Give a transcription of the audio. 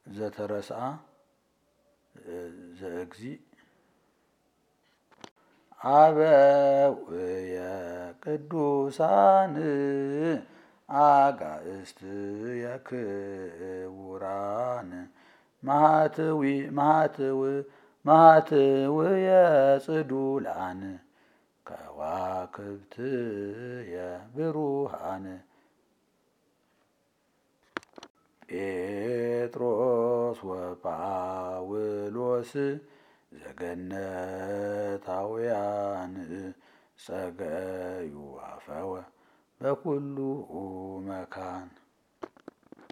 ዘተረስአ ዘእግዚእ አበውየ ቅዱሳን አጋእዝትየ ክቡራን መኃትውየ ጽዱላን ከዋክብትየ ብሩሃን ጴጥሮስ ወጳውሎስ ዘገነታውያን ጸገዩ አፈወ በኩሉ መካን